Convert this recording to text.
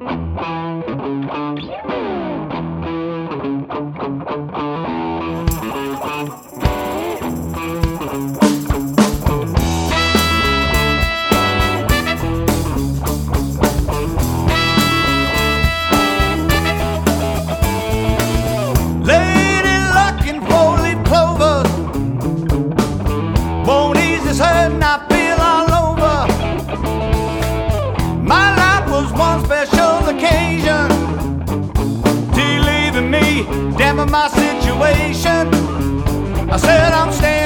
Lady luck and four-leaf clover won't ease this hurt and I feel all over. My life was one special occasion till leaving me, damning my situation. I said I'm staying